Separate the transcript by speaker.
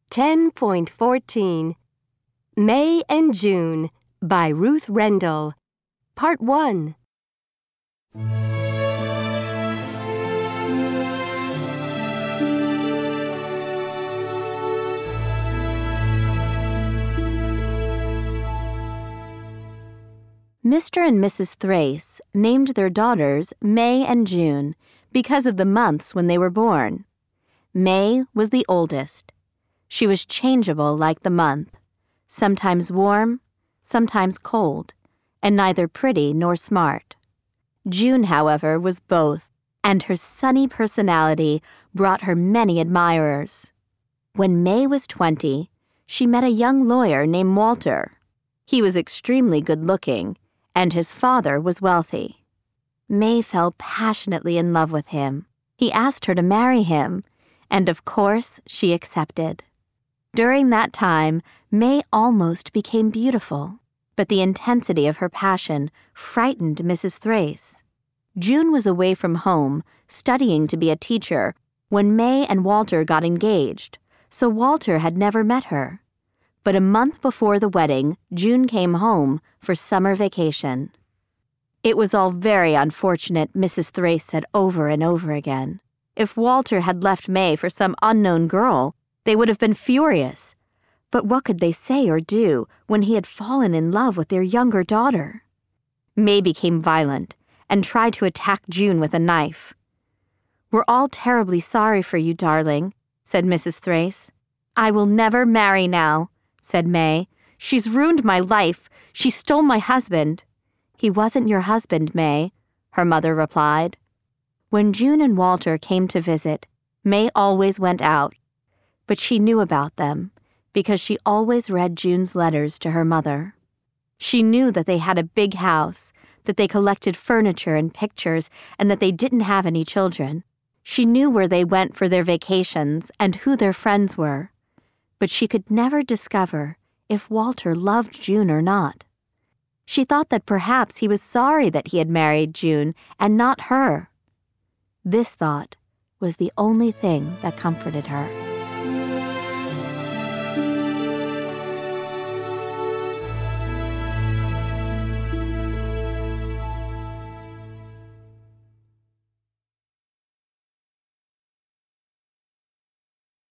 Speaker 1: 10.14 May and June by Ruth Rendell. Part 1.
Speaker 2: Mr. and Mrs. Thrace named their daughters May and June because of the months when they were born. May was the oldest. She was changeable like the month, sometimes warm, sometimes cold, and neither pretty nor smart. June, however, was both, and her sunny personality brought her many admirers. When May was 20, she met a young lawyer named Walter. He was extremely good-looking, and his father was wealthy. May fell passionately in love with him. He asked her to marry him, and of course she accepted. During that time, May almost became beautiful, but the intensity of her passion frightened Mrs. Thrace. June was away from home, studying to be a teacher, when May and Walter got engaged, so Walter had never met her. But a month before the wedding, June came home for summer vacation. It was all very unfortunate, Mrs. Thrace said over and over again. If Walter had left May for some unknown girl, they would have been furious. But what could they say or do when he had fallen in love with their younger daughter? May became violent and tried to attack June with a knife. "We're all terribly sorry for you, darling," said Mrs. Thrace. "I will never marry now," said May. "She's ruined my life. She stole my husband." "He wasn't your husband, May," her mother replied. When June and Walter came to visit, May always went out, but she knew about them because she always read June's letters to her mother. She knew that they had a big house, that they collected furniture and pictures, and that they didn't have any children. She knew where they went for their vacations and who their friends were, but she could never discover if Walter loved June or not. She thought that perhaps he was sorry that he had married June and not her. This thought was the only thing that comforted her.